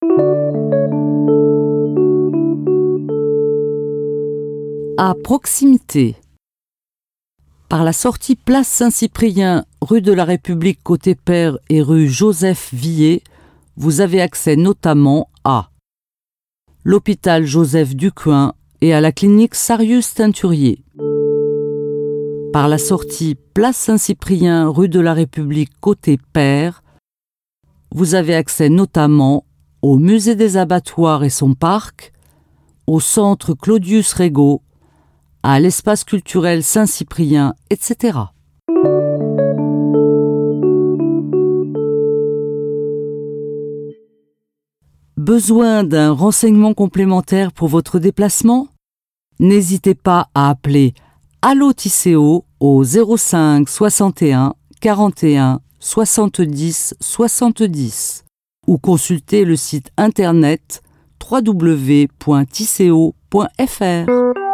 À proximité. Par la sortie place Saint-Cyprien, rue de la République côté Père et rue Joseph Villet, vous avez accès notamment à l'hôpital Joseph Ducoing et à la clinique Sarius-Teinturier. Par la sortie place Saint-Cyprien, rue de la République côté Père, vous avez accès notamment au musée des abattoirs et son parc, au centre Claudius Regaud, à l'espace culturel Saint-Cyprien, etc. Besoin d'un renseignement complémentaire pour votre déplacement? N'hésitez pas à appeler Allo Tisséo au 05 61 41 70 70 ou consulter le site internet www.tisséo.fr.